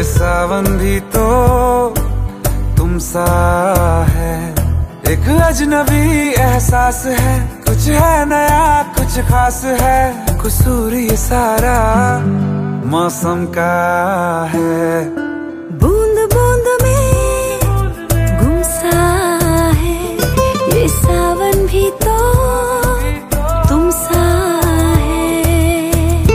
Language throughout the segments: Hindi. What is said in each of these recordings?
सावन भी तो तुम सा है। एक अजनबी एहसास है, कुछ है नया कुछ खास है। कसूर ये सारा मौसम का है। बूंद बूंद में गुम सा है, ये सावन भी तो तुम सा है।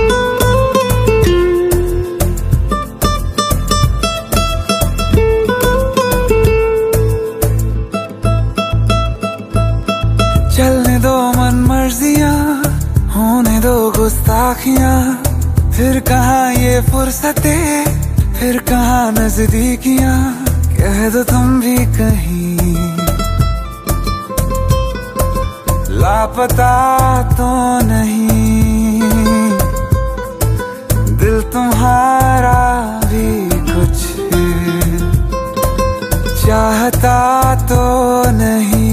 चलने दो मन मर्जियां, होने दो गुस्ताखियां। फिर कहाँ ये फुर्सतें, फिर कहाँ नजदीकियां। कह दो तुम भी कहीं लापता तो नहीं। दिल तुम्हारा भी कुछ चाहता तो नहीं।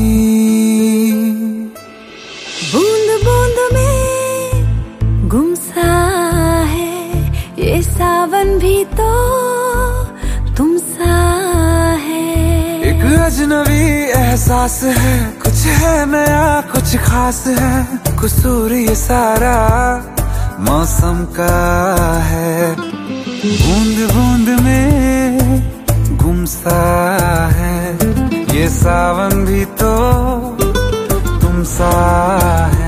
बूंद बूंद में गुम सा है, ये सावन भी तो तुम सा है। एक अजनबी एहसास है, कुछ है नया कुछ खास है। कसूर ये सारा मौसम का है। बूंद बूंद में गुम सा है, ये सावन भी तो तुम सा है।